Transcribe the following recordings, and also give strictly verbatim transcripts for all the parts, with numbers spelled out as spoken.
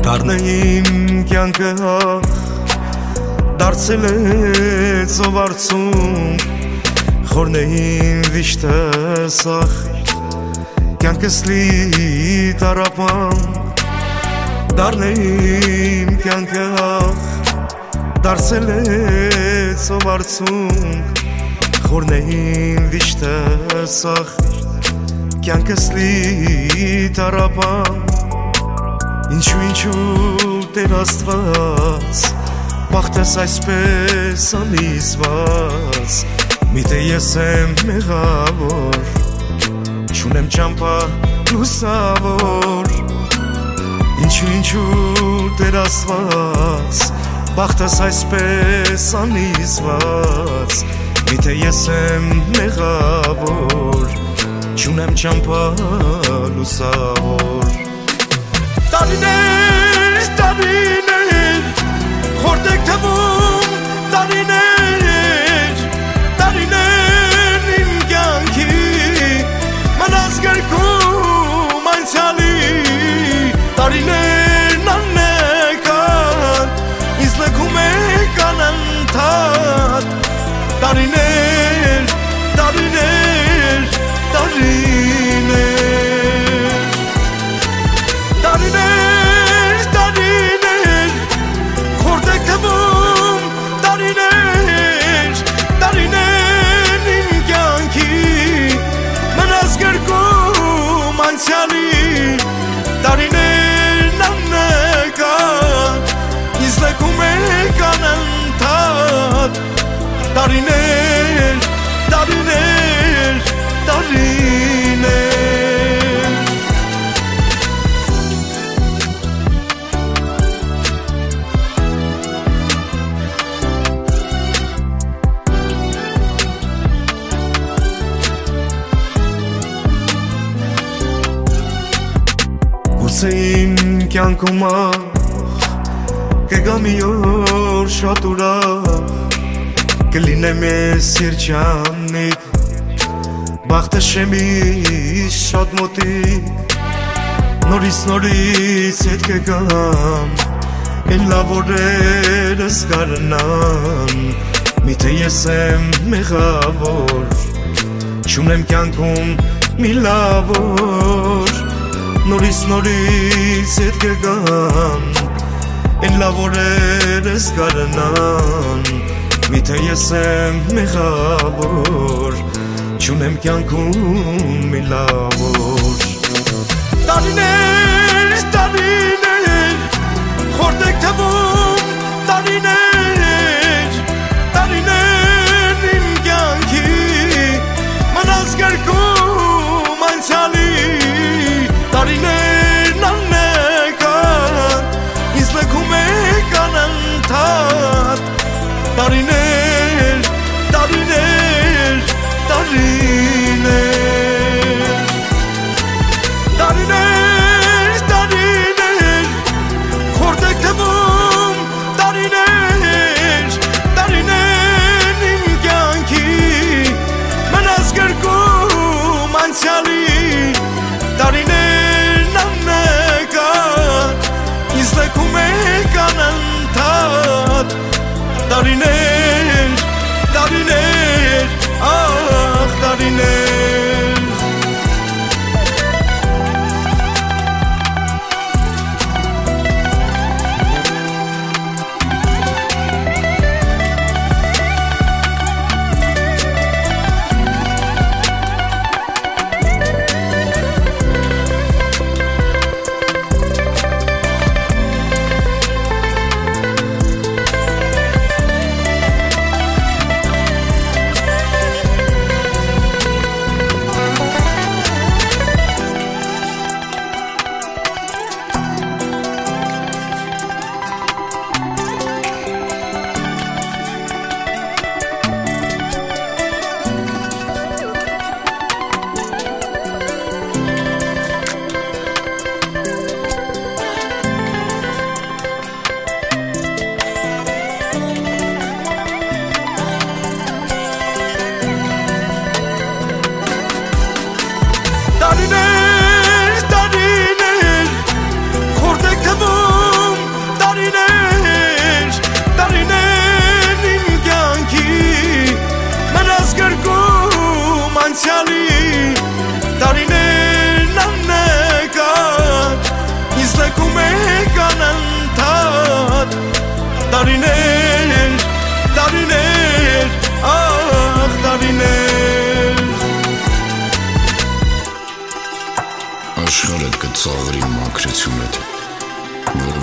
Դառնեին կյանքը դարձել է ծովարցում խորնեին վիշտը սախ կյանքս լի տարապան Դառնեին կյանքը դարձել է ծովարցում խորնեին վիշտը սախ կյանքս լի տարապան Ինչու ինչու Տեր Աստված բախտս այսպես անիզված Միթե ես եմ մեղավոր Չունեմ ճամփա լուսավոր Ինչու ինչու Տեր Աստված բախտս այսպես անիզված Միթե ես եմ մեղավոր Չունեմ ճամփա լուսավոր Տարիներ, տարիներ, խորտեք թվում տարիներ, տարիներ իմ կյանքի մնաց գրքում անցյալի տարիներն աննեկան ինձ լքում եք անընդհատ տարիներ, տարիներ, տարիներ Տարիներ, տարիներ, խորտեք թվում տարիներ, տարիներ իմ կյանքի մնաց գրքում անցյալի տարիներն աննեկան ինձ լքում եք անընդհատ տարիներ, տարիներ, տարիներ Գուցեին կյանքում կգա մի օր շատ ուրախ կլինեմ ես երջանիկ բախտը շեմից շատ մոտիկ նորից նորից հետ կգամ են լավ օրերս կառնան միթե ես եմ մեղավոր չունեմ կյանքում մի լավ օր Նորից նորից հետ կգամ Են լավ օրերս կառնան Միթե ես եմ մեղավոր Չունեմ կյանքում մի լավ օր Տարիներ, տարիներ Խորտեք թվում տարիներ Տարիներ իմ կյանքի Մնաց գրքում անցյալի Տարիներն աննեկան ինձ լքում եք անընդհատ Տարիներ, տարիներ, տարիներ Տարիներ, տարիներ, խորտեք թվում տարիներ Տարիներ իմ կյանքի մնաց գրքում անցյալի Տարիներն աննեկան ինձ լքում եք անընդհատ Տարիներ, տարիներ, ախ տարիներ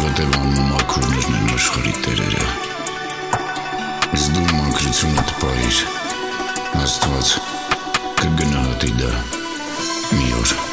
որովհետև անմաքուրներն են աշխարհի տերերը։ Ես դու մաքրությունդ պահիր, Աստված կգնահատի դա մի օր։